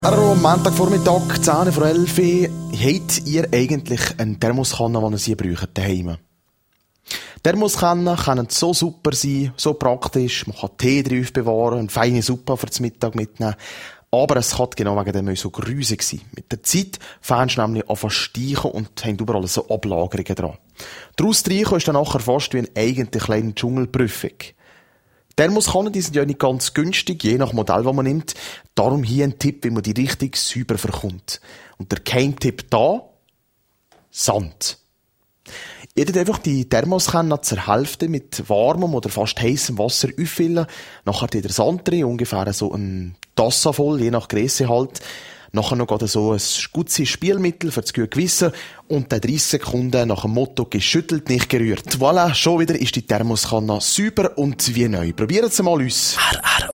Hallo, Montagvormittag, 10 vor 11 Uhr. Habt ihr eigentlich eine Thermoskanne, die ihr sie braucht daheim? Thermoskannen können so super sein, so praktisch. Man kann Tee drauf bewahren, eine feine Suppe für den Mittag mitnehmen. Aber es kann genau wegen dem so grusig sein. Mit der Zeit fängst du nämlich an zu steichen und haben überall so Ablagerungen dran. Daraus streichen ist dann nachher fast wie eine eigene kleine Dschungelprüfung. Thermoskannen, die sind ja nicht ganz günstig, je nach Modell, das man nimmt. Darum hier ein Tipp, wie man die richtig sauber verkommt. Und der Geheimtipp da? Sand. Ihr könnt einfach die Thermoskanne zur Hälfte mit warmem oder fast heißem Wasser auffüllen. Nachher der Sand drin, ungefähr so ein Tasse voll, je nach Grösse halt. Nachher noch so ein gutes Spielmittel für das gute Gewissen und dann 30 Sekunden nach dem Motto geschüttelt, nicht gerührt. Voilà, schon wieder ist die Thermoskanne sauber und wie neu. Probiert es mal aus.